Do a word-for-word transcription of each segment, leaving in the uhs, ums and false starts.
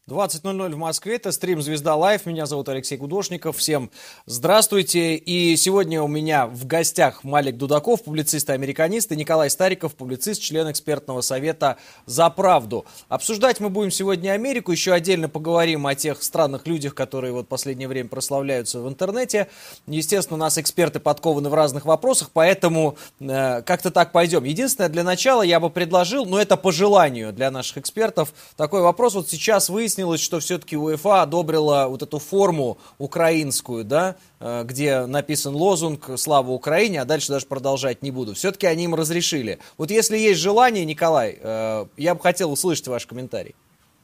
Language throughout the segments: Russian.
двадцать ноль ноль в Москве, это стрим «Звезда Лайв», меня зовут Алексей Гудошников, всем здравствуйте, и сегодня у меня в гостях Малик Дудаков, публицист и американист, и Николай Стариков, публицист, член экспертного совета «За правду». Обсуждать мы будем сегодня Америку, еще отдельно поговорим о тех странных людях, которые вот в последнее время прославляются в интернете. Естественно, у нас эксперты подкованы в разных вопросах, поэтому э, как-то так пойдем. Единственное, для начала я бы предложил, но это по желанию для наших экспертов, такой вопрос. Вот сейчас выяснилось, что все-таки УЕФА одобрила вот эту форму украинскую, да, где написан лозунг «Слава Украине», а дальше даже продолжать не буду. Все-таки они им разрешили. Вот если есть желание, Николай, я бы хотел услышать ваш комментарий.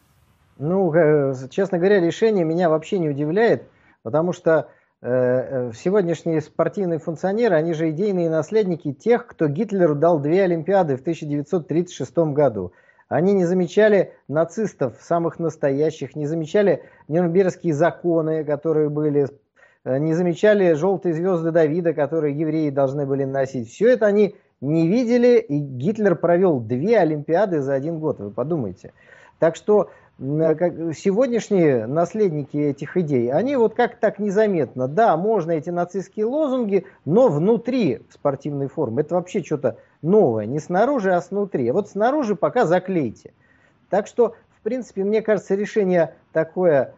Ну, честно говоря, решение меня вообще не удивляет, потому что э, сегодняшние спортивные функционеры, они же идейные наследники тех, кто Гитлеру дал две Олимпиады в тысяча девятьсот тридцать шестом году. Они не замечали нацистов, самых настоящих, не замечали нюрнбергские законы, которые были, не замечали желтые звезды Давида, которые евреи должны были носить. Все это они не видели, и Гитлер провел две Олимпиады за один год, вы подумайте. Так что сегодняшние наследники этих идей, они вот как так незаметно, да, можно эти нацистские лозунги, но внутри спортивной формы. Это вообще что-то новое, не снаружи, а снутри. Вот снаружи пока заклейте. Так что, в принципе, мне кажется, решение такое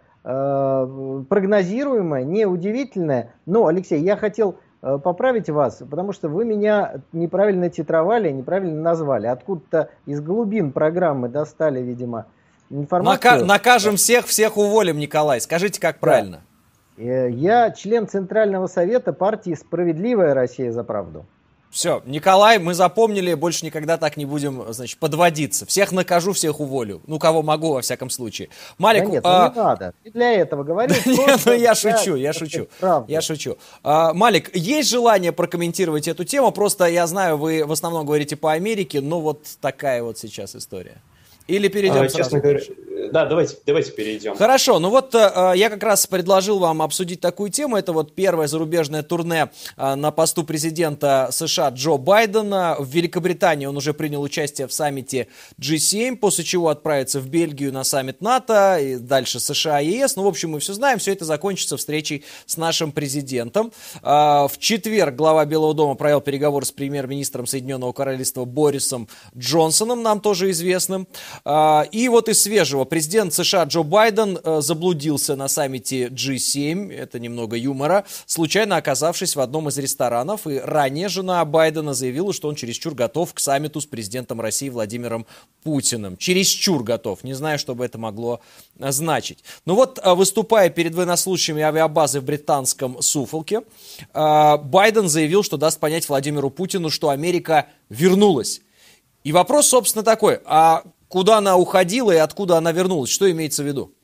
э, прогнозируемое, неудивительное. Но, Алексей, я хотел э, поправить вас, потому что вы меня неправильно титровали, неправильно назвали. Откуда-то из глубин программы достали, видимо, информацию. Нака- накажем всех, всех уволим, Николай. Скажите, как правильно? Да. Я член Центрального совета партии «Справедливая Россия за правду». Все, Николай, мы запомнили, больше никогда так не будем, значит, подводиться. Всех накажу, всех уволю. Ну, кого могу, во всяком случае. Малик, да нет, а... ну не надо. Не для этого говорю. Нет, ну я шучу, я шучу. Я шучу. Малик, есть желание прокомментировать эту тему? Просто я знаю, вы в основном говорите по Америке, но вот такая вот сейчас история. Или перейдем а, сразу? Честно говоря, да, давайте, давайте перейдем. Хорошо, ну вот э, я как раз предложил вам обсудить такую тему. Это вот первое зарубежное турне э, на посту президента США Джо Байдена. В Великобритании он уже принял участие в саммите джи семь, после чего отправится в Бельгию на саммит НАТО, и дальше США и ЕС. Ну, в общем, мы все знаем, все это закончится встречей с нашим президентом. Э, в четверг глава Белого дома провел переговоры с премьер-министром Соединенного Королевства Борисом Джонсоном, нам тоже известным. И вот из свежего. Президент США Джо Байден заблудился на саммите джи семь, это немного юмора, случайно оказавшись в одном из ресторанов. И ранее жена Байдена заявила, что он чересчур готов к саммиту с президентом России Владимиром Путиным. Чересчур готов. Не знаю, что бы это могло значить. Ну вот, выступая перед военнослужащими авиабазы в британском Суффолке, Байден заявил, что даст понять Владимиру Путину, что Америка вернулась. И вопрос, собственно, такой, а куда она уходила и откуда она вернулась? Что имеется в виду?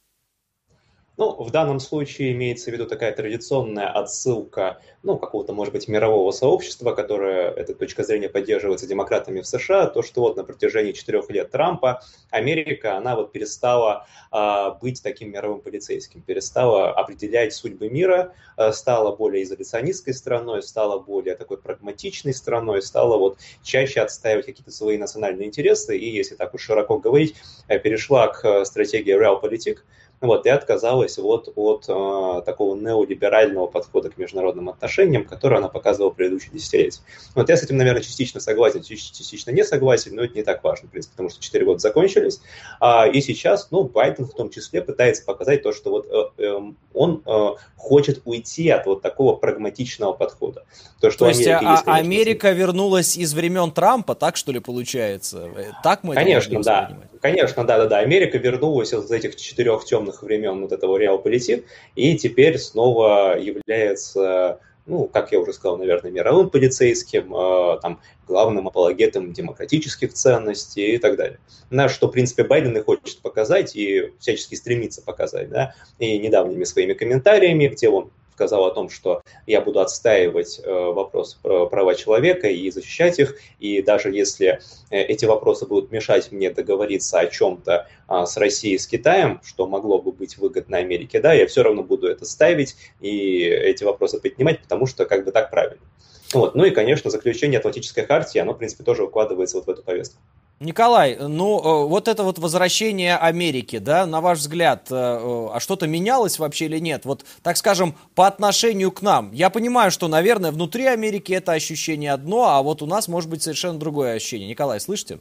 Ну, в данном случае имеется в виду такая традиционная отсылка, ну, какого-то, может быть, мирового сообщества, которое, эта точка зрения поддерживается демократами в США, то, что вот на протяжении четырех лет Трампа Америка, она вот перестала а, быть таким мировым полицейским, перестала определять судьбы мира, а, стала более изоляционистской страной, стала более такой прагматичной страной, стала вот чаще отстаивать какие-то свои национальные интересы, и, если так уж широко говорить, перешла к стратегии Realpolitik, вот, и отказалась вот от э, такого неолиберального подхода к международным отношениям, который она показывала в предыдущие десятилетия. Вот я с этим, наверное, частично согласен, частично не согласен, но это не так важно, в принципе, потому что четыре года закончились. А, и сейчас, ну, Байден в том числе пытается показать то, что вот э, э, он э, хочет уйти от вот такого прагматичного подхода. То, что то есть Америка, а, есть, конечно, Америка вернулась из времен Трампа, так что ли получается? Так мы конечно, это да. воспринимать? Конечно, да-да-да. Америка вернулась из этих четырех темных времен вот этого Realpolitik и теперь снова является, ну, как я уже сказал, наверное, мировым полицейским, э, там, главным апологетом демократических ценностей и так далее. На что, в принципе, Байден и хочет показать и всячески стремится показать, да, и недавними своими комментариями, где он сказал о том, что я буду отстаивать э, вопрос права человека и защищать их, и даже если э, эти вопросы будут мешать мне договориться о чем-то э, с Россией, с Китаем, что могло бы быть выгодно Америке, да, я все равно буду это ставить и эти вопросы поднимать, потому что как бы так правильно. Вот. Ну и, конечно, заключение Атлантической хартии, оно, в принципе, тоже укладывается вот в эту повестку. Николай, ну вот это вот возвращение Америки, да, на ваш взгляд, а что-то менялось вообще или нет? Вот, так скажем, по отношению к нам. Я понимаю, что, наверное, внутри Америки это ощущение одно, а вот у нас может быть совершенно другое ощущение. Николай, слышите?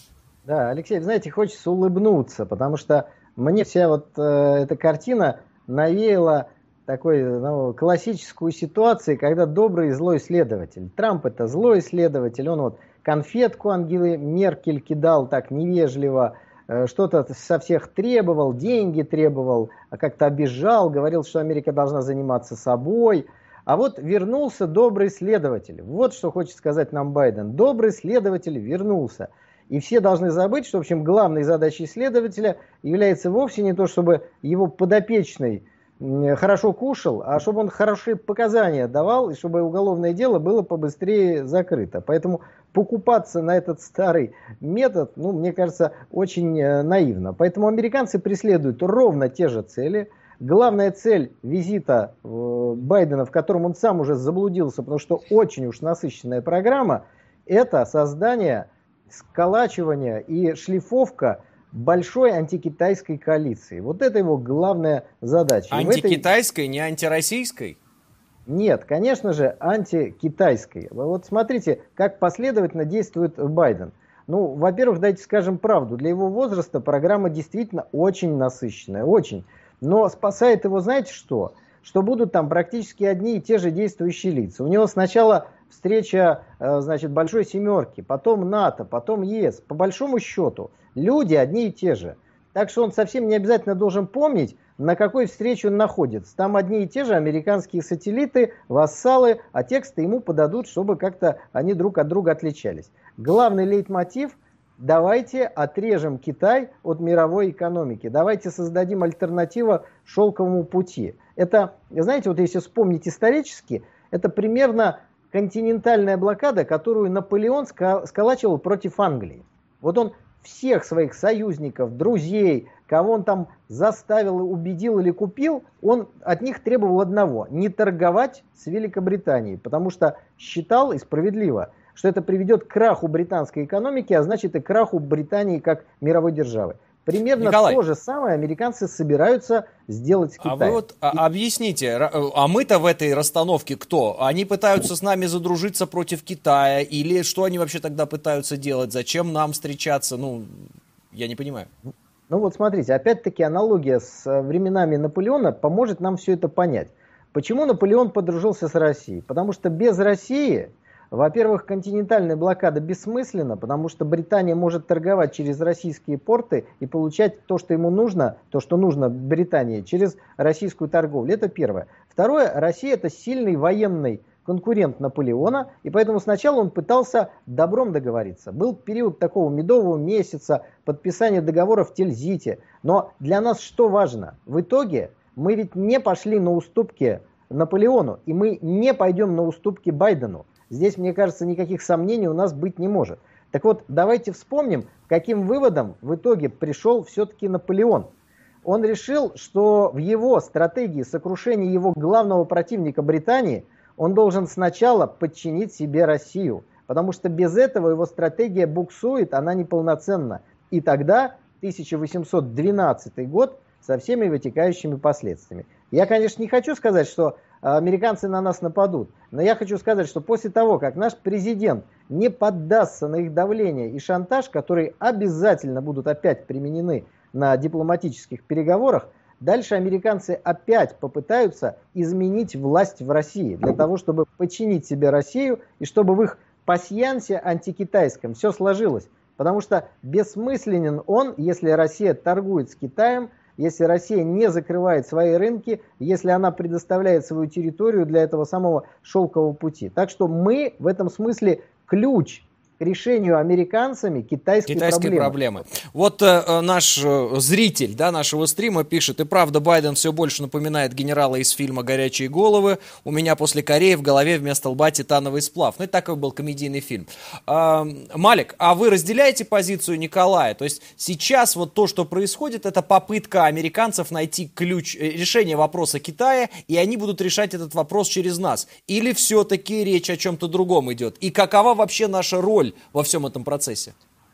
Да, Алексей, знаете, хочется улыбнуться, потому что мне вся вот э, эта картина навеяла такой, ну, классическую ситуацию, когда добрый и злой следователь. Трамп это злой следователь, он вот конфетку Ангелы Меркель кидал так невежливо, что-то со всех требовал, деньги требовал, как-то обижал, говорил, что Америка должна заниматься собой. А вот вернулся добрый следователь. Вот что хочет сказать нам Байден. Добрый следователь вернулся. И все должны забыть, что, в общем, главной задачей следователя является вовсе не то, чтобы его подопечный хорошо кушал, а чтобы он хорошие показания давал, и чтобы уголовное дело было побыстрее закрыто. Поэтому покупаться на этот старый метод, ну, мне кажется, очень наивно. Поэтому американцы преследуют ровно те же цели. Главная цель визита Байдена, в котором он сам уже заблудился, потому что очень уж насыщенная программа, это создание, сколачивание и шлифовка большой антикитайской коалиции. Вот это его главная задача. Антикитайской, этой... не антироссийской? Нет, конечно же, антикитайской. Вот смотрите, как последовательно действует Байден. Ну, во-первых, дайте скажем правду. Для его возраста программа действительно очень насыщенная, очень. Но спасает его, знаете что? Что будут там практически одни и те же действующие лица. У него сначала встреча, значит, большой семерки, потом НАТО, потом ЕС. По большому счету, люди одни и те же. Так что он совсем не обязательно должен помнить, на какой встрече он находится. Там одни и те же американские сателлиты, вассалы, а тексты ему подадут, чтобы как-то они друг от друга отличались. Главный лейтмотив – давайте отрежем Китай от мировой экономики. Давайте создадим альтернативу шелковому пути. Это, знаете, вот если вспомнить исторически, это примерно континентальная блокада, которую Наполеон сколачивал против Англии. Вот он всех своих союзников, друзей, кого он там заставил, убедил или купил, он от них требовал одного – не торговать с Великобританией, потому что считал, и справедливо, что это приведет к краху британской экономики, а значит и к краху Британии как мировой державы. Примерно Николай, то же самое американцы собираются сделать с Китаем. А вы вот а, объясните, а мы-то в этой расстановке кто? Они пытаются с нами задружиться против Китая? Или что они вообще тогда пытаются делать? Зачем нам встречаться? Ну, я не понимаю. Ну вот смотрите, опять-таки аналогия с временами Наполеона поможет нам все это понять. Почему Наполеон подружился с Россией? Потому что без России... Во-первых, континентальная блокада бессмысленна, потому что Британия может торговать через российские порты и получать то, что ему нужно, то, что нужно Британии, через российскую торговлю. Это первое. Второе, Россия это сильный военный конкурент Наполеона, и поэтому сначала он пытался добром договориться. Был период такого медового месяца, подписания договора в Тильзите. Но для нас что важно? В итоге мы ведь не пошли на уступки Наполеону, и мы не пойдем на уступки Байдену. Здесь, мне кажется, никаких сомнений у нас быть не может. Так вот, давайте вспомним, каким выводом в итоге пришел все-таки Наполеон. Он решил, что в его стратегии сокрушения его главного противника Британии он должен сначала подчинить себе Россию. Потому что без этого его стратегия буксует, она неполноценна. И тогда тысяча восемьсот двенадцатый год со всеми вытекающими последствиями. Я, конечно, не хочу сказать, что американцы на нас нападут. Но я хочу сказать, что после того, как наш президент не поддастся на их давление и шантаж, которые обязательно будут опять применены на дипломатических переговорах, дальше американцы опять попытаются изменить власть в России для того, чтобы подчинить себе Россию и чтобы в их пасьянсе антикитайском все сложилось. Потому что бессмысленен он, если Россия торгует с Китаем, если Россия не закрывает свои рынки, если она предоставляет свою территорию для этого самого шелкового пути. Так что мы в этом смысле ключ к решению американцами китайской, китайской проблемы. проблемы. Вот э, наш э, зритель, да, нашего стрима пишет: и правда, Байден все больше напоминает генерала из фильма «Горячие головы». У меня после Кореи в голове вместо лба титановый сплав. Ну, это такой был комедийный фильм. Э, Малик, а вы разделяете позицию Николая? То есть сейчас вот то, что происходит, это попытка американцев найти ключ, решение вопроса Китая, и они будут решать этот вопрос через нас? Или все-таки речь о чем-то другом идет? И какова вообще наша роль во всем этом процессе?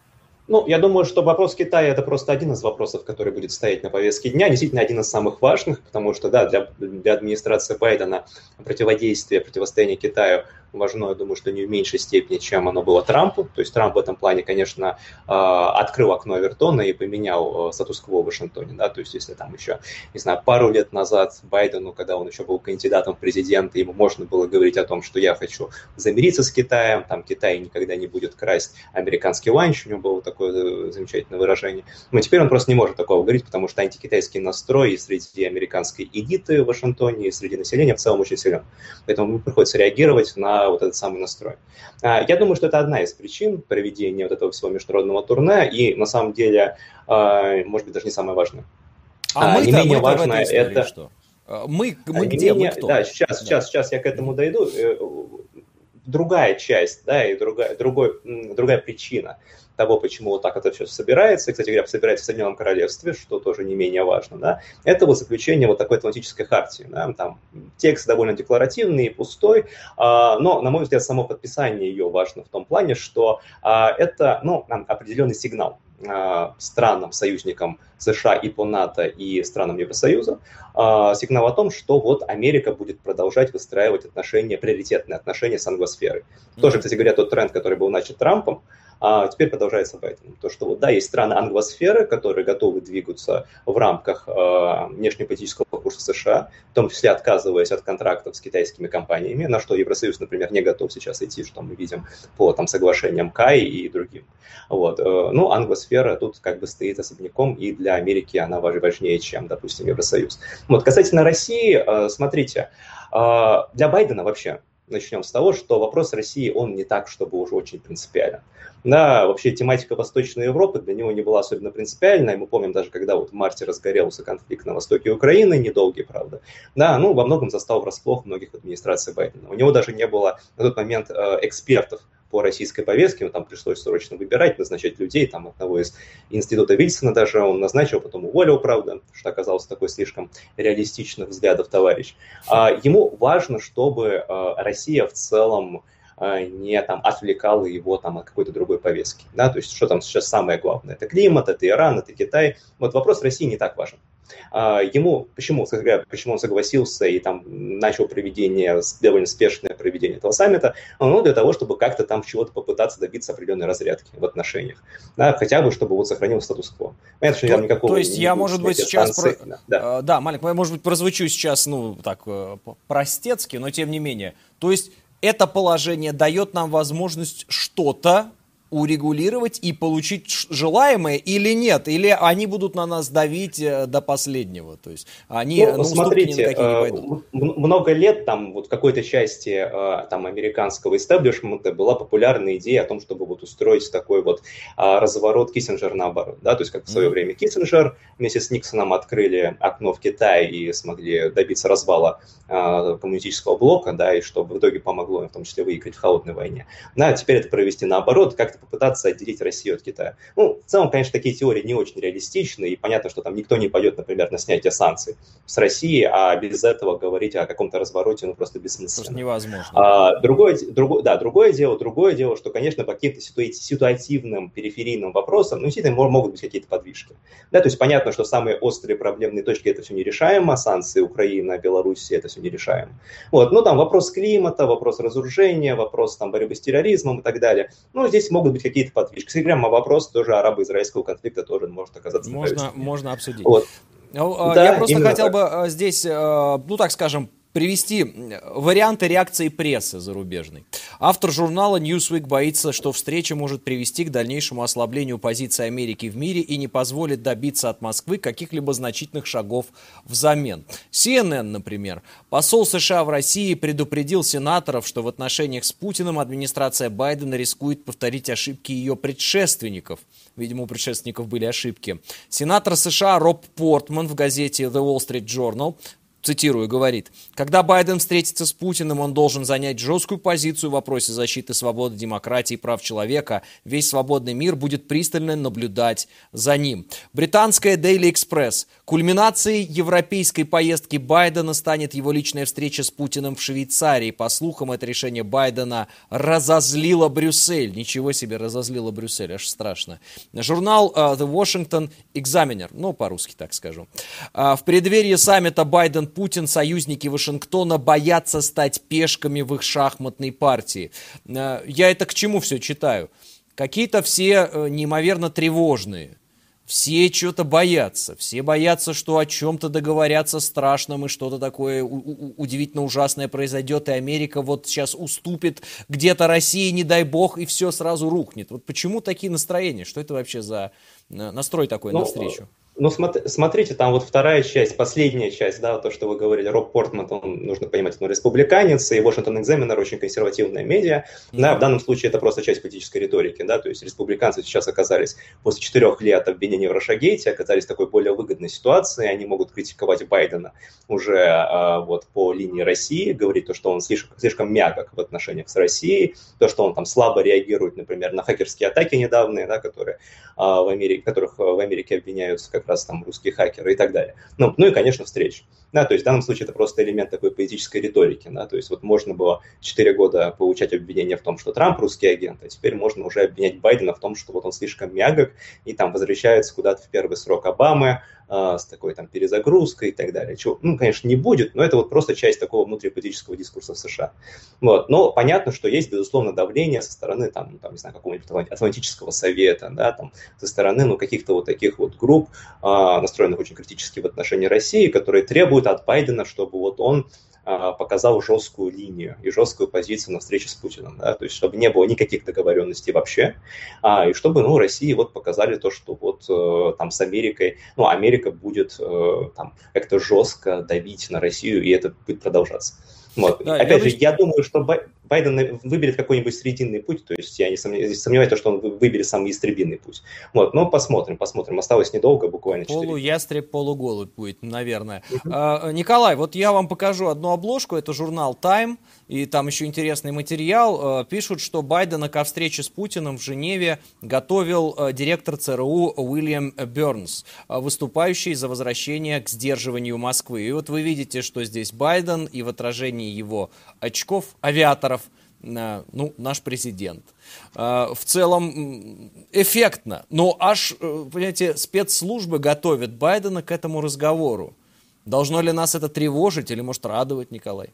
Ну, я думаю, что вопрос Китая – это просто один из вопросов, который будет стоять на повестке дня. Действительно, один из самых важных, потому что, да, для, для администрации Байдена противодействие, противостояние Китаю важно, я думаю, что не в меньшей степени, чем оно было Трампу. То есть Трамп в этом плане, конечно, открыл окно Овертона и поменял статус-кво в Вашингтоне. Да? То есть если там еще, не знаю, пару лет назад Байдену, когда он еще был кандидатом в президенты, ему можно было говорить о том, что я хочу замириться с Китаем, там Китай никогда не будет красть американский ланч, у него было такое замечательное выражение. Но теперь он просто не может такого говорить, потому что антикитайский настрой и среди американской элиты в Вашингтоне, и среди населения в целом очень силен. Поэтому ему приходится реагировать на вот этот самый настрой. Я думаю, что это одна из причин проведения вот этого всего международного турне, и на самом деле, может быть, даже не самая важная. А, а мы-то, не менее мы-то важное это... Что? Мы, мы а где, менее... мы кто? Да, сейчас, да. сейчас, сейчас я к этому дойду. Другая часть, да, и другая, другой, другая причина того, почему вот так это все собирается, и, кстати говоря, собирается в Соединенном Королевстве, что тоже не менее важно, да, это вот заключение вот такой Атлантической хартии, да, там текст довольно декларативный и пустой, но, на мой взгляд, само подписание ее важно в том плане, что это, ну, определенный сигнал странам, союзникам США и по НАТО, и странам Евросоюза, сигнал о том, что вот Америка будет продолжать выстраивать отношения, приоритетные отношения с англосферой. Mm-hmm. Тоже, кстати говоря, тот тренд, который был начат Трампом, а теперь продолжается Байденом. То, что вот, да, есть страны англосферы, которые готовы двигаться в рамках э, внешнеполитического курса США, в том числе отказываясь от контрактов с китайскими компаниями, на что Евросоюз, например, не готов сейчас идти, что мы видим по там, соглашениям Кай и другим. Вот. Ну, англосфера тут как бы стоит особняком, и для Америки она важнее, чем, допустим, Евросоюз. Вот. Касательно России, э, смотрите, э, для Байдена вообще, начнем с того, что вопрос России, он не так, чтобы уже очень принципиален. Да, вообще тематика Восточной Европы для него не была особенно принципиальной. Мы помним даже, когда вот в марте разгорелся конфликт на востоке Украины, недолгий, правда. Да, ну, во многом застал врасплох многих в администрации Байдена. У него даже не было на тот момент э, экспертов по российской повестке, ему там пришлось срочно выбирать, назначать людей, там одного из института Вильсона даже он назначил, потом уволил, правда, что оказался такой слишком реалистичных взглядов товарищ. А, ему важно, чтобы а, Россия в целом а, не там отвлекала его там от какой-то другой повестки, да, то есть что там сейчас самое главное, это климат, это Иран, это Китай, вот вопрос России не так важен. Ему, почему, почему он согласился и там начал проведение, довольно спешное проведение этого саммита, ну, для того, чтобы как-то там чего-то попытаться добиться определенной разрядки в отношениях, да, хотя бы, чтобы вот сохранил статус-кво. Понятно, что то, никакого то есть я, может быть, сейчас, про... да, да. да, Малик, я, может быть, прозвучу сейчас, ну, так, простецки, но тем не менее, то есть это положение дает нам возможность что-то урегулировать и получить желаемое или нет? Или они будут на нас давить до последнего? То есть они ну, на смотрите, ни на какие не пойдут. Много лет там вот в какой-то части там, американского истеблишмента была популярная идея о том, чтобы вот устроить такой вот разворот Киссинджер наоборот. Да? То есть как в свое mm-hmm. время Киссинджер вместе с Никсоном открыли окно в Китае и смогли добиться развала коммунистического блока, да, и что в итоге помогло в том числе выиграть в холодной войне. Да, теперь это провести наоборот, как-то попытаться отделить Россию от Китая. Ну, в целом, конечно, такие теории не очень реалистичны, и понятно, что там никто не пойдет, например, на снятие санкций с России, а без этого говорить о каком-то развороте, ну, просто бессмысленно. Просто невозможно. А, другое, другое, да, другое дело, другое дело, что, конечно, по каким-то ситуа- ситуативным, периферийным вопросам, ну, действительно, могут быть какие-то подвижки. Да, то есть понятно, что самые острые проблемные точки это все нерешаемо, санкции Украина, Белоруссия, это все нерешаемо. Вот, ну, там вопрос климата, вопрос разоружения, вопрос там борьбы с терроризмом и так далее. Ну, здесь могут быть какие-то подвижки. Кстати, прямо вопрос тоже арабо-израильского конфликта тоже может оказаться. Можно, можно обсудить. Вот. Я да, просто хотел так. бы здесь, ну так скажем, привести варианты реакции прессы зарубежной. Автор журнала Newsweek боится, что встреча может привести к дальнейшему ослаблению позиции Америки в мире и не позволит добиться от Москвы каких-либо значительных шагов взамен. си эн эн, например. Посол США в России предупредил сенаторов, что в отношениях с Путиным администрация Байдена рискует повторить ошибки ее предшественников. Видимо, у предшественников были ошибки. Сенатор США Роб Портман в газете The Wall Street Journal цитирую, говорит: «Когда Байден встретится с Путиным, он должен занять жесткую позицию в вопросе защиты свободы, демократии и прав человека. Весь свободный мир будет пристально наблюдать за ним». Британская Daily Express: «Кульминацией европейской поездки Байдена станет его личная встреча с Путиным в Швейцарии. По слухам, это решение Байдена разозлило Брюссель». Ничего себе, разозлило Брюссель, аж страшно. Журнал uh, The Washington Examiner, ну, по-русски так скажу. Uh, в преддверии саммита Байден Путин, союзники Вашингтона боятся стать пешками в их шахматной партии. Я это к чему все читаю? Какие-то все неимоверно тревожные. Все что-то боятся. Все боятся, что о чем-то договорятся страшном, и что-то такое удивительно ужасное произойдет, и Америка вот сейчас уступит где-то России, не дай бог, и все сразу рухнет. Вот почему такие настроения? Что это вообще за настрой такой ну, навстречу? Ну, смотрите, там вот вторая часть, последняя часть, да, то, что вы говорили, Роб Портман, он, нужно понимать, он республиканец, и Washington Examiner очень консервативная медиа, mm-hmm. да, в данном случае это просто часть политической риторики, да, то есть республиканцы сейчас оказались после четырех лет обвинений в Рашагейте, оказались в такой более выгодной ситуации, они могут критиковать Байдена уже а, вот по линии России, говорить то, что он слишком, слишком мягок в отношениях с Россией, то, что он там слабо реагирует, например, на хакерские атаки недавние, да, которые, а, в Америке, которых в Америке обвиняются как раз там русские хакеры и так далее. Ну, ну и, конечно, встречи. Да, то есть в данном случае это просто элемент такой политической риторики. Да, то есть вот можно было четыре года получать обвинения в том, что Трамп русский агент, а теперь можно уже обвинять Байдена в том, что вот он слишком мягок и там возвращается куда-то в первый срок Обамы э, с такой там перезагрузкой и так далее. Чего, ну, конечно, не будет, но это вот просто часть такого внутриполитического дискурса в США. Вот. Но понятно, что есть, безусловно, давление со стороны там, там не знаю, какого-нибудь Атлантического совета, да, там, со стороны ну, каких-то вот таких вот групп, э, настроенных очень критически в отношении России, которые требуют от Байдена, чтобы вот он а, показал жесткую линию и жесткую позицию на встрече с Путиным, да, то есть чтобы не было никаких договоренностей вообще, а, и чтобы, ну, России вот показали то, что вот э, там с Америкой, ну, Америка будет э, там как-то жестко давить на Россию, и это будет продолжаться. Вот. Да, Опять я же, бы... я думаю, что Байден выберет какой-нибудь срединный путь, то есть я не сомневаюсь, сомневаюсь, что он выберет самый истребинный путь. Вот, но посмотрим, посмотрим. Осталось недолго, буквально четыре. Полуястреб, полуголубь будет, наверное. Uh-huh. А, Николай, вот я вам покажу одну обложку, это журнал Time, и там еще интересный материал. Пишут, что Байдена ко встрече с Путиным в Женеве готовил директор ЦРУ Уильям Бернс, выступающий за возвращение к сдерживанию Москвы. И вот вы видите, что здесь Байден, и в отражении его очков авиаторов, ну, наш президент. В целом эффектно, но аж, понимаете, спецслужбы готовят Байдена к этому разговору. Должно ли нас это тревожить или, может, радовать, Николай?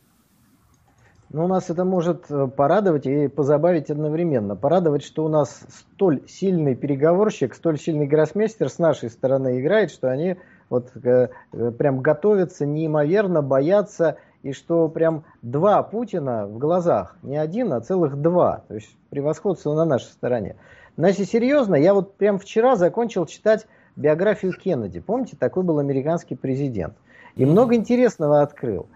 Ну, нас это может порадовать и позабавить одновременно. Порадовать, что у нас столь сильный переговорщик, столь сильный гроссмейстер с нашей стороны играет, что они вот э, прям готовятся, неимоверно боятся, и что прям два Путина в глазах, не один, а целых два. То есть превосходство на нашей стороне. Но если серьезно, я вот прям вчера закончил читать биографию Кеннеди. Помните, такой был американский президент. И много интересного открыл.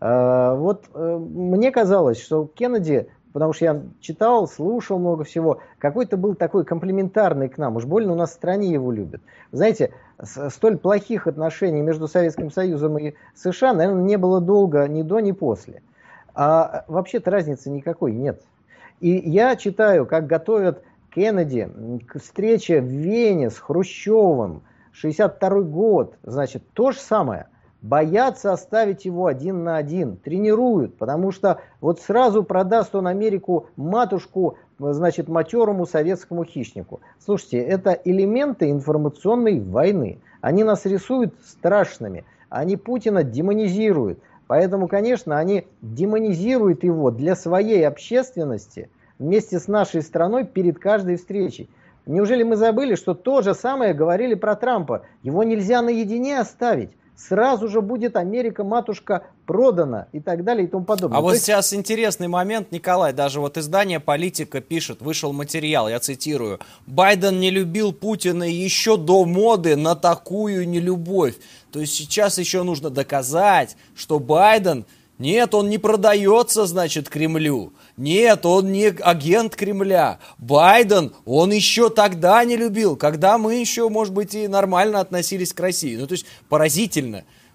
Вот мне казалось, что Кеннеди, потому что я читал, слушал много всего, какой-то был такой комплементарный к нам. Уж больно у нас в стране его любят. Знаете, столь плохих отношений между Советским Союзом и США, наверное, не было долго ни до, ни после. А вообще-то разницы никакой нет. И я читаю, как готовят Кеннеди к встрече в Вене с Хрущевым, шестьдесят второй год, значит, то же самое. Боятся оставить его один на один, тренируют, потому что вот сразу продаст он Америку матушку, значит, матерому советскому хищнику. Слушайте, это элементы информационной войны. Они нас рисуют страшными, они Путина демонизируют. Поэтому, конечно, они демонизируют его для своей общественности вместе с нашей страной перед каждой встречей. Неужели мы забыли, что то же самое говорили про Трампа? Его нельзя наедине оставить. Сразу же будет Америка-матушка продана и так далее и тому подобное. А вот есть... сейчас интересный момент, Николай, даже вот издание «Политика» пишет, вышел материал, я цитирую: «Байден не любил Путина еще до моды на такую нелюбовь». То есть сейчас еще нужно доказать, что Байден... Нет, он не продается, значит, Кремлю. Нет, он не агент Кремля. Байден, он еще тогда не любил, когда мы еще, может быть, и нормально относились к России. Ну, то есть поразительно.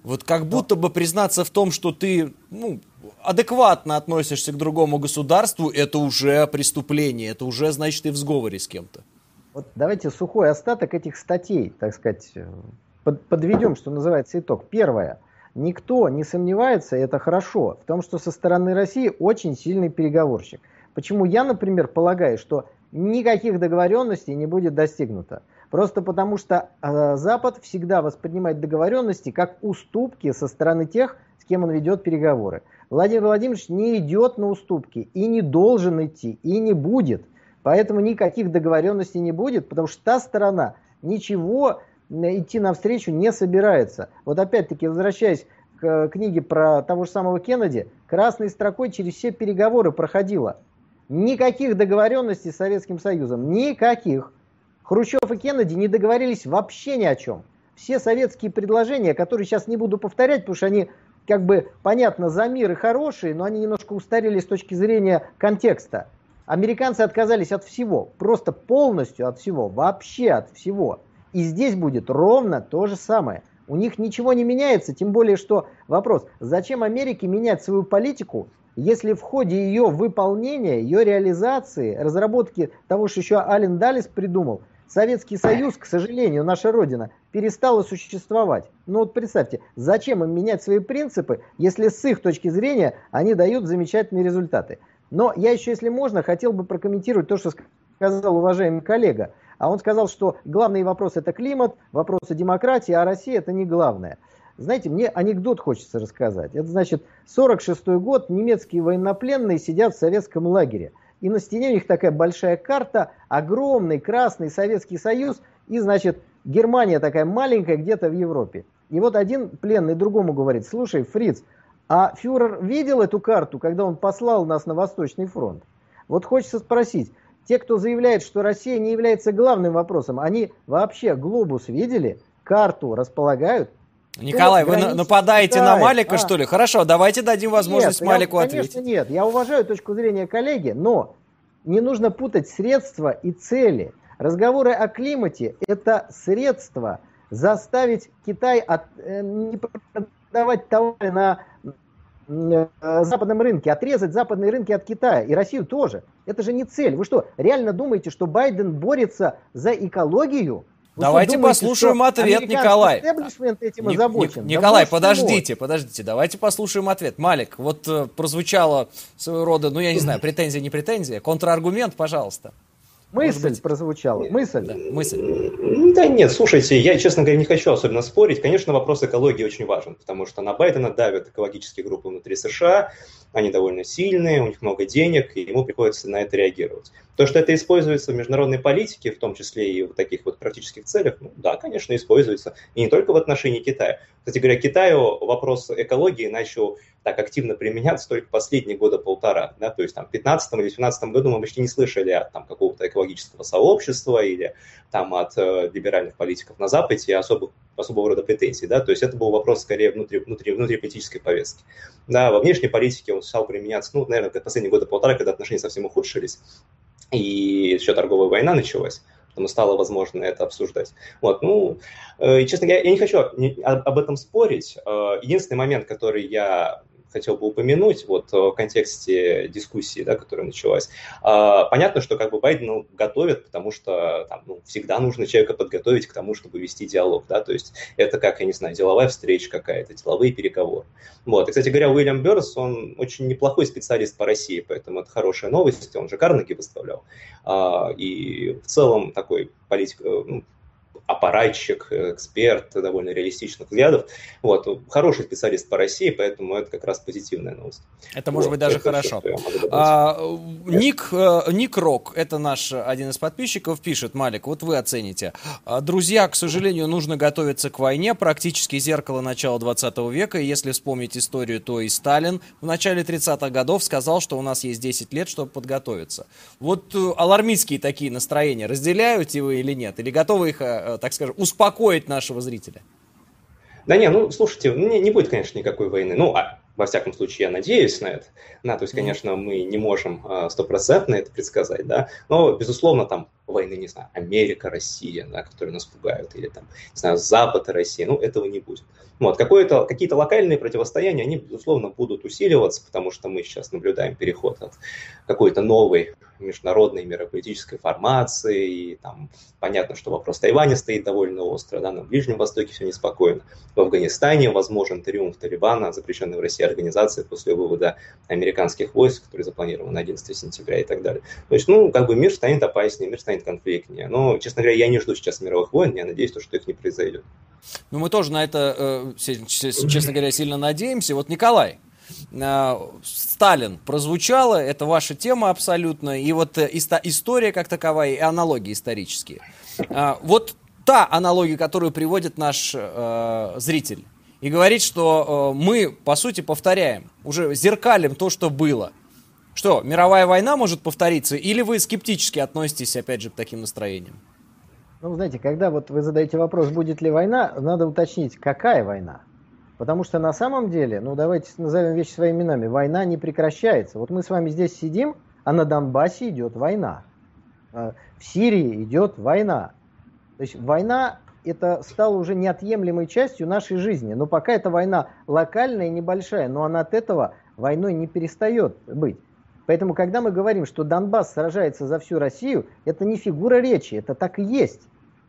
Вот как будто бы признаться в том, что ты, ну, адекватно относишься к другому государству, это уже преступление, это уже, значит, ты в сговоре с кем-то. Вот давайте сухой остаток этих статей, так сказать, под, подведем, что называется, итог. Первое. Никто не сомневается, и это хорошо, в том, что со стороны России очень сильный переговорщик. Почему я, например, полагаю, что никаких договоренностей не будет достигнуто? Просто потому, что э, Запад всегда воспринимает договоренности как уступки со стороны тех, с кем он ведет переговоры. Владимир Владимирович не идет на уступки и не должен идти, и не будет. Поэтому никаких договоренностей не будет, потому что та сторона ничего идти навстречу не собирается. Вот опять-таки, возвращаясь к книге про того же самого Кеннеди, красной строкой через все переговоры проходило. Никаких договоренностей с Советским Союзом, никаких. Хрущев и Кеннеди не договорились вообще ни о чем. Все советские предложения, которые сейчас не буду повторять, потому что они, как бы, понятно, за мир и хорошие, но они немножко устарели с точки зрения контекста. Американцы отказались от всего, просто полностью от всего, вообще от всего. И здесь будет ровно то же самое. У них ничего не меняется, тем более, что вопрос, зачем Америке менять свою политику, если в ходе ее выполнения, ее реализации, разработки того, что еще Ален Даллес придумал, Советский Союз, к сожалению, наша Родина, перестала существовать. Ну вот представьте, зачем им менять свои принципы, если с их точки зрения они дают замечательные результаты. Но я еще, если можно, хотел бы прокомментировать то, что сказал уважаемый коллега. А он сказал, что главный вопрос это климат, вопросы демократии, а Россия это не главное. Знаете, мне анекдот хочется рассказать. Это значит, сорок шестой год, немецкие военнопленные сидят в советском лагере. И на стене у них такая большая карта, огромный красный Советский Союз, и, значит, Германия такая маленькая где-то в Европе. И вот один пленный другому говорит: слушай, фриц, а фюрер видел эту карту, когда он послал нас на Восточный фронт? Вот хочется спросить, те, кто заявляет, что Россия не является главным вопросом, они вообще глобус видели, карту располагают? Николай, вы нападаете на Малика, а? Что ли? Хорошо, давайте дадим возможность нет, Малику я, ответить. Конечно, нет. Я уважаю точку зрения коллеги, но не нужно путать средства и цели. Разговоры о климате – это средство заставить Китай от, э, не продавать товары на э, западном рынке, отрезать западные рынки от Китая, и Россию тоже. Это же не цель. Вы что, реально думаете, что Байден борется за экологию? Вы давайте думаете, послушаем ответ, Николай. Этим озабочен? Николай, да подождите, подождите, давайте послушаем ответ. Малик, вот э, прозвучало своего рода, ну я не знаю, претензия, не претензия, контраргумент, пожалуйста. Мысль прозвучала, мысль. Да, мысль. Да нет, слушайте, я, честно говоря, не хочу особенно спорить. Конечно, вопрос экологии очень важен, потому что на Байдена давят экологические группы внутри США, они довольно сильные, у них много денег, и ему приходится на это реагировать. То, что это используется в международной политике, в том числе и в таких вот практических целях, ну да, конечно, используется. И не только в отношении Китая. Кстати говоря, Китаю вопрос экологии начал так активно применяться только последние года полтора. Да? То есть там, в две тысячи пятнадцатом или две тысячи восемнадцатом году мы почти не слышали от там, какого-то экологического сообщества или там, от э, либеральных политиков на Западе особых, особого рода претензий. Да? То есть это был вопрос скорее внутри, внутри, внутриполитической повестки. Да, во внешней политике он стал применяться, ну, наверное, последние года полтора, когда отношения совсем ухудшились. И еще торговая война началась, поэтому стало возможно это обсуждать. Вот, ну, э, честно говоря, я не хочу не, об этом спорить. Э, единственный момент, который я хотел бы упомянуть вот, в контексте дискуссии, да, которая началась. Э, понятно, что как бы Байдена готовят, потому что там, ну, всегда нужно человека подготовить к тому, чтобы вести диалог. Да? То есть это как, я не знаю, деловая встреча какая-то, деловые переговоры. Вот. И, кстати говоря, Уильям Бёрнс, он очень неплохой специалист по России, поэтому это хорошая новость, он же Карнеги выставлял. А, и в целом такой политик, ну, аппаратчик, эксперт, довольно реалистичных взглядов. Вот. Хороший специалист по России, поэтому это как раз позитивная новость. Это может вот, быть даже хорошо. А, Ник, Ник Рок, это наш один из подписчиков, пишет: Малик, вот вы оцените. Друзья, к сожалению, нужно готовиться к войне, практически зеркало начала двадцатого века. И если вспомнить историю, то и Сталин в начале тридцатых годов сказал, что у нас есть десять лет, чтобы подготовиться. Вот алармистские такие настроения разделяете вы или нет? Или готовы их, так скажем, успокоить нашего зрителя? Да не, ну, слушайте, не, не будет, конечно, никакой войны. Ну, а, во всяком случае, я надеюсь на это. Да, то есть, конечно, мы не можем стопроцентно это предсказать, да, но, безусловно, там войны, не знаю, Америка, Россия, да, которые нас пугают, или там, не знаю, Запад и Россия. Ну, этого не будет. Вот, какое-то, какие-то локальные противостояния, они, безусловно, будут усиливаться, потому что мы сейчас наблюдаем переход от какой-то новой международной мирополитической формации, и там понятно, что вопрос Тайваня стоит довольно остро, да, на Ближнем Востоке все неспокойно. В Афганистане возможен триумф Талибана, запрещенной в России организации после вывода американских войск, который запланирован на одиннадцатое сентября и так далее. То есть, ну, как бы мир станет опаснее, мир станет конфликтнее. Но, честно говоря, я не жду сейчас мировых войн, я надеюсь, что их не произойдет. Ну, мы тоже на это, честно говоря, сильно надеемся. Вот, Николай, Сталин прозвучало, это ваша тема абсолютно, и вот история как таковая, и аналогии исторические. Вот та аналогия, которую приводит наш э, зритель, и говорит, что э, мы, по сути, повторяем, уже зеркалим то, что было. Что, мировая война может повториться, или вы скептически относитесь, опять же, к таким настроениям? Ну, знаете, когда вот вы задаете вопрос, будет ли война, надо уточнить, какая война. Потому что на самом деле, ну давайте назовем вещи своими именами, война не прекращается. Вот мы с вами здесь сидим, а на Донбассе идет война. В Сирии идет война. То есть война это стало уже неотъемлемой частью нашей жизни. Но пока эта война локальная и небольшая, но она от этого войной не перестает быть. Поэтому, когда мы говорим, что Донбасс сражается за всю Россию, это не фигура речи, это так и есть.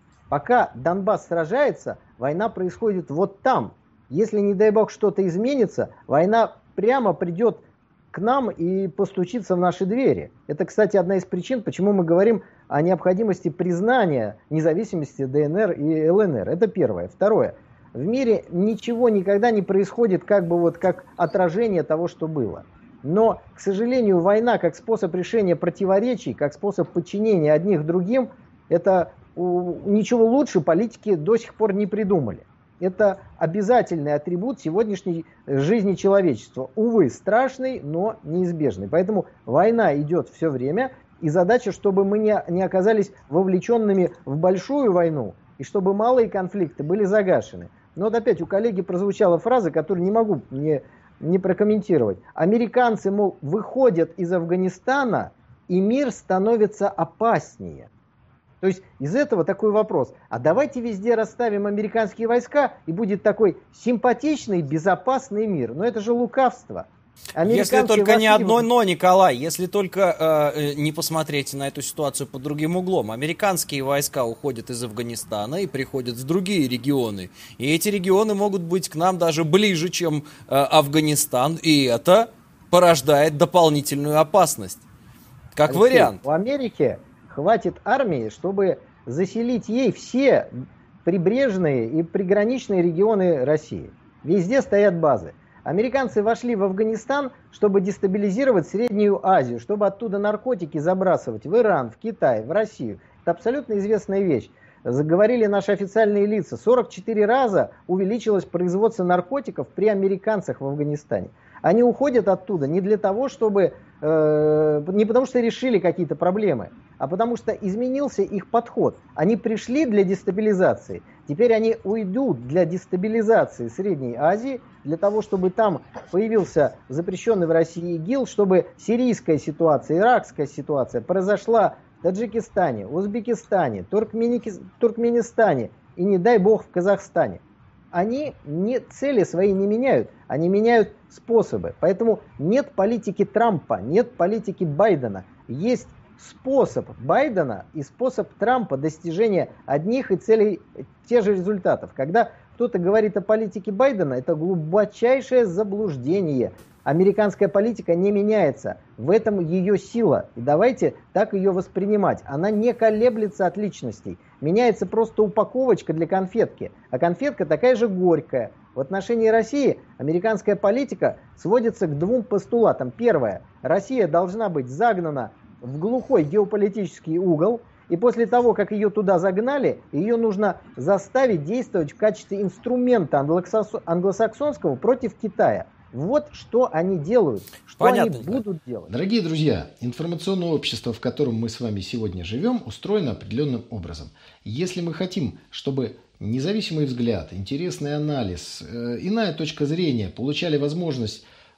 Пока Донбасс сражается, война происходит вот там. Если, не дай бог, что-то изменится, война прямо придет к нам и постучится в наши двери. Это, кстати, одна из причин, почему мы говорим о необходимости признания независимости ДНР и ЛНР. Это первое. Второе. В мире ничего никогда не происходит как бы вот как отражение того, что было. Но, к сожалению, война как способ решения противоречий, как способ подчинения одних другим, это ничего лучше политики до сих пор не придумали. Это обязательный атрибут сегодняшней жизни человечества. Увы, страшный, но неизбежный. Поэтому война идет все время, и задача, чтобы мы не, не оказались вовлеченными в большую войну, и чтобы малые конфликты были загашены. Но вот опять у коллеги прозвучала фраза, которую не могу не, не прокомментировать. Американцы, мол, выходят из Афганистана, и мир становится опаснее. То есть из этого такой вопрос. А давайте везде расставим американские войска, и будет такой симпатичный, безопасный мир. Но это же лукавство. Если только не одно но, Николай, если только э, не посмотреть на эту ситуацию под другим углом. Американские войска уходят из Афганистана и приходят в другие регионы. И эти регионы могут быть к нам даже ближе, чем э, Афганистан. И это порождает дополнительную опасность. Как Алексей, вариант. В Америке хватит армии, чтобы заселить ей все прибрежные и приграничные регионы России. Везде стоят базы. Американцы вошли в Афганистан, чтобы дестабилизировать Среднюю Азию, чтобы оттуда наркотики забрасывать в Иран, в Китай, в Россию. Это абсолютно известная вещь. Заговорили наши официальные лица. сорок четыре раза увеличилось производство наркотиков при американцах в Афганистане. Они уходят оттуда не для того, чтобы... Э, не потому что решили какие-то проблемы, а потому что изменился их подход. Они пришли для дестабилизации. Теперь они уйдут для дестабилизации Средней Азии, для того, чтобы там появился запрещенный в России ИГИЛ, чтобы сирийская ситуация, иракская ситуация произошла в Таджикистане, Узбекистане, Туркмени... Туркменистане и, не дай бог, в Казахстане. Они не, цели свои не меняют, они меняют способы. Поэтому нет политики Трампа, нет политики Байдена. Есть способ Байдена и способ Трампа достижения одних и целей, тех же результатов. Когда кто-то говорит о политике Байдена, это глубочайшее заблуждение. Американская политика не меняется. В этом ее сила. И давайте так ее воспринимать. Она не колеблется от личностей. Меняется просто упаковочка для конфетки. А конфетка такая же горькая. В отношении России американская политика сводится к двум постулатам. Первое. Россия должна быть загнана в глухой геополитический угол. И после того, как ее туда загнали, ее нужно заставить действовать в качестве инструмента англосаксонского против Китая. Вот что они делают, что Понятно, они будут делать. Дорогие друзья, информационное общество, в котором мы с вами сегодня живем, устроено определенным образом. Если мы хотим, чтобы независимый взгляд, интересный анализ, э, иная точка зрения получали возможность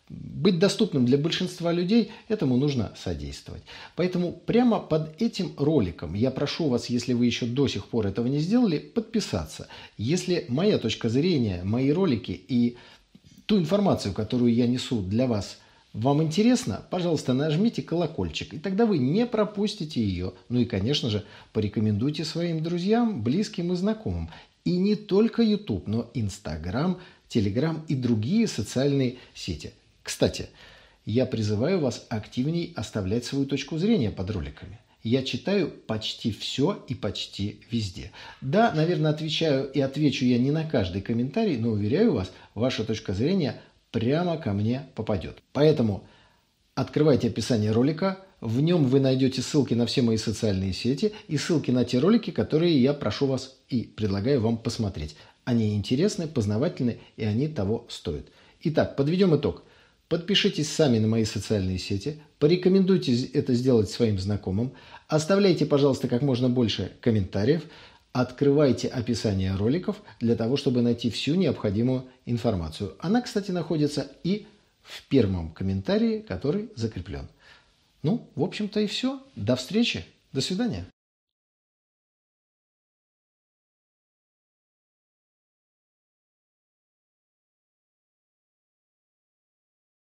быть доступным для большинства людей, этому нужно содействовать. Поэтому прямо под этим роликом я прошу вас, если вы еще до сих пор этого не сделали, подписаться. Если моя точка зрения, мои ролики и ту информацию, которую я несу для вас, вам интересно, пожалуйста, нажмите колокольчик, и тогда вы не пропустите ее. Ну и, конечно же, порекомендуйте своим друзьям, близким и знакомым. И не только YouTube, но Instagram, Telegram и другие социальные сети. Кстати, я призываю вас активней оставлять свою точку зрения под роликами. Я читаю почти все и почти везде. Да, наверное, отвечаю и отвечу я не на каждый комментарий, но уверяю вас, ваша точка зрения прямо ко мне попадет. Поэтому открывайте описание ролика, в нем вы найдете ссылки на все мои социальные сети и ссылки на те ролики, которые я прошу вас и предлагаю вам посмотреть. Они интересны, познавательны и они того стоят. Итак, подведем итог. Подпишитесь сами на мои социальные сети, порекомендуйте это сделать своим знакомым, оставляйте, пожалуйста, как можно больше комментариев, открывайте описание роликов для того, чтобы найти всю необходимую информацию. Она, кстати, находится и в первом комментарии, который закреплен. Ну, в общем-то и все. До встречи. До свидания.